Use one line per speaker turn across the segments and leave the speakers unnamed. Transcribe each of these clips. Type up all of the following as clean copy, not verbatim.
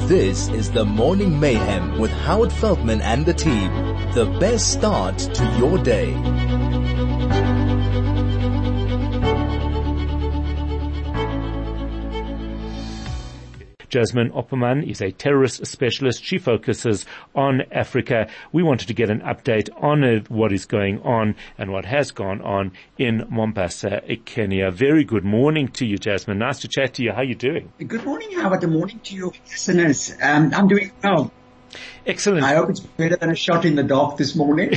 This is the Morning Mayhem with Howard Feldman and the team. The best start to your day.
Jasmine Opperman is a terrorist specialist. She focuses on Africa. We wanted to get an update on what is going on and what has gone on in Mombasa, Kenya. Very good morning to you, Jasmine. Nice to chat to you. How are you doing?
Good morning, Howard. Good morning to your listeners. I'm doing well.
Excellent.
I hope it's better than a shot in the dark this morning.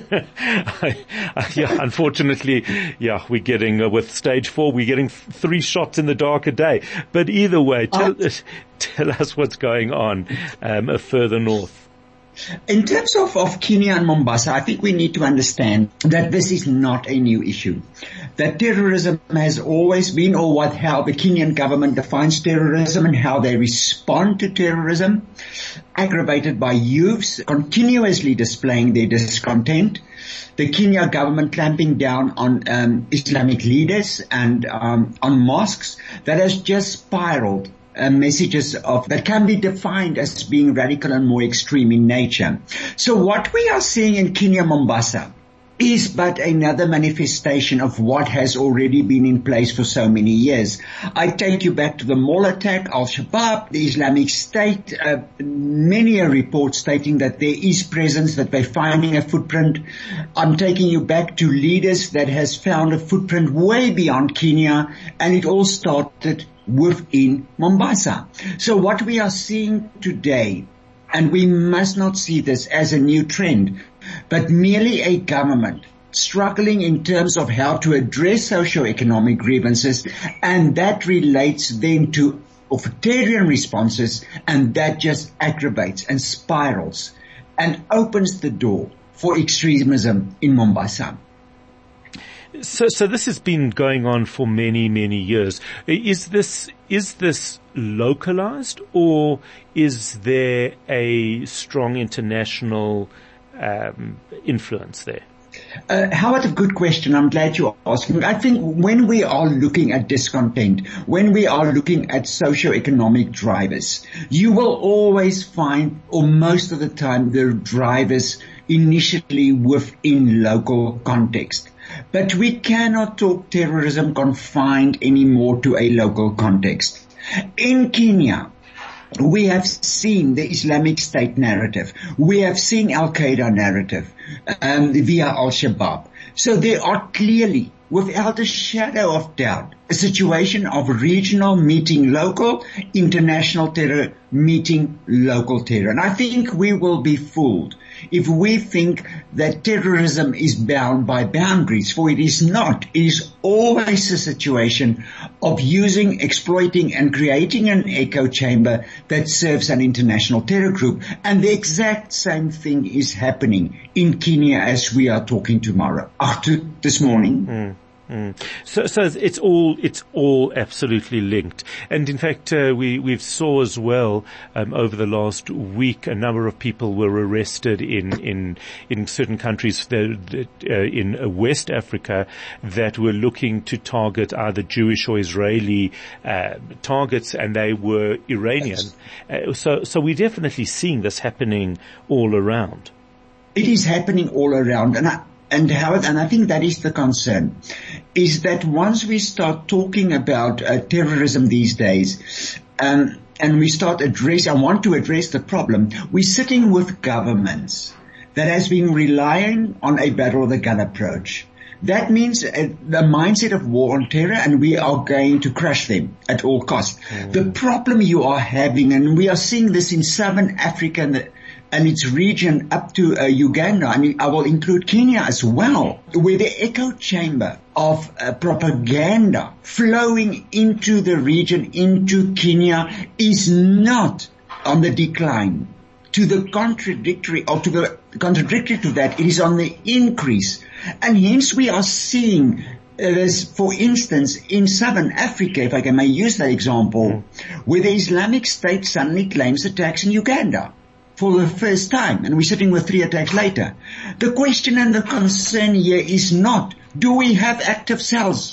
Unfortunately, we're getting, with stage 4, we're getting 3 shots in the dark a day. But either way, tell us what's going on further north.
In terms of Kenya and Mombasa, I think we need to understand that this is not a new issue. That terrorism has always been, how the Kenyan government defines terrorism and how they respond to terrorism, aggravated by youths continuously displaying their discontent, the Kenya government clamping down on Islamic leaders and on mosques, that has just spiraled. Messages that can be defined as being radical and more extreme in nature. So what we are seeing in Kenya, Mombasa, is but another manifestation of what has already been in place for so many years. I take you back to the mall attack, Al-Shabaab, the Islamic State, many a report stating that there is presence, that they're finding a footprint. I'm taking you back to leaders that has found a footprint way beyond Kenya, and it all started within Mombasa. So what we are seeing today, and we must not see this as a new trend, but merely a government struggling in terms of how to address socio-economic grievances, and that relates then to authoritarian responses, and that just aggravates and spirals and opens the door for extremism in Mombasa.
So this has been going on for many, many years. Is this localized, or is there a strong international influence there?
Howard, a good question. I'm glad you're asking. I think when we are looking at discontent, when we are looking at socio-economic drivers, you will always find, or most of the time, the drivers initially within local context. But we cannot talk terrorism confined anymore to a local context. In Kenya, we have seen the Islamic State narrative. We have seen Al-Qaeda narrative via Al-Shabaab. So there are clearly, without a shadow of doubt, a situation of regional meeting local, international terror meeting local terror. And I think we will be fooled if we think that terrorism is bound by boundaries, for it is not. It is always a situation of using, exploiting, and creating an echo chamber that serves an international terror group. And the exact same thing is happening in Kenya as we are talking this morning.
So it's all absolutely linked. And in fact, we've saw as well, over the last week, a number of people were arrested in certain countries in West Africa that were looking to target either Jewish or Israeli targets, and they were Iranian. So we're definitely seeing this happening all around.
It is happening all around, and Howard, and I think that is the concern, is that once we start talking about terrorism these days, and we start want to address the problem, we're sitting with governments that has been relying on a battle of the gun approach. That means the mindset of war on terror, and we are going to crush them at all costs. The problem you are having, and we are seeing this in Southern Africa and its region up to Uganda, I will include Kenya as well, where the echo chamber of propaganda flowing into the region, into Kenya, is not on the decline. To the contradictory to that, it is on the increase. And hence we are seeing this, for instance, in Southern Africa, if I may use that example, where the Islamic State suddenly claims attacks in Uganda for the first time, and we're sitting with 3 attacks later. The question and the concern here is not, do we have active cells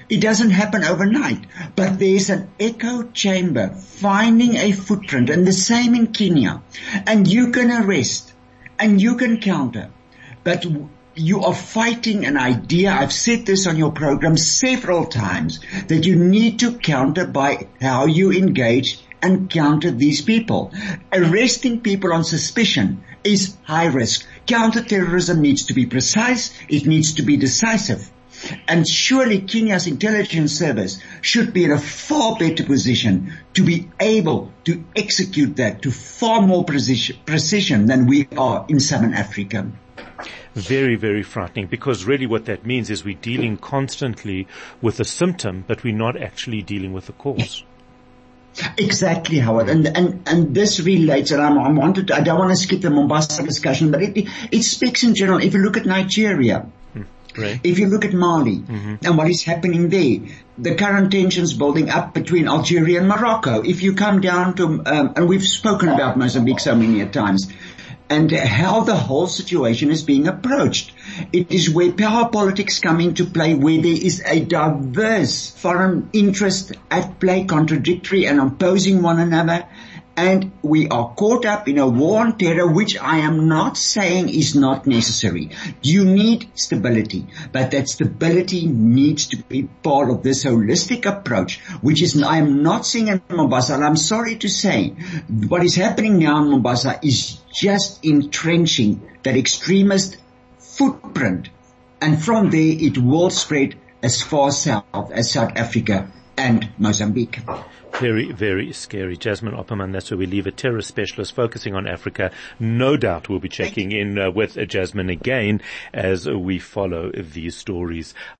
It doesn't happen overnight, but there's an echo chamber finding a footprint, and the same in Kenya. And you can arrest and you can counter, but you are fighting an idea. I've said this on your program several times, that you need to counter by how you engage and counter these people. Arresting people on suspicion is high risk. Counterterrorism needs to be precise. It needs to be decisive. And surely Kenya's intelligence service should be in a far better position to be able to execute that to far more precision than we are in Southern Africa.
Very, very frightening, because really what that means is we're dealing constantly with a symptom, but we're not actually dealing with the cause.
Exactly, Howard, and this relates, and I don't want to skip the Mombasa discussion, but it speaks in general. If you look at Nigeria,
right.
If you look at Mali and what is happening there, the current tensions building up between Algeria and Morocco. If you come down to, and we've spoken about Mozambique so many times, and how the whole situation is being approached. It is where power politics come into play, where there is a diverse foreign interest at play, contradictory and opposing one another. And we are caught up in a war on terror, which I am not saying is not necessary. You need stability, but that stability needs to be part of this holistic approach, which is, I am not seeing in Mombasa, and I'm sorry to say, what is happening now in Mombasa is just entrenching that extremist footprint. And from there, it will spread as far south as South Africa and Mozambique.
Very, very scary. Jasmine Opperman, that's where we leave it. Terror specialist focusing on Africa. No doubt we'll be checking in with Jasmine again as we follow these stories.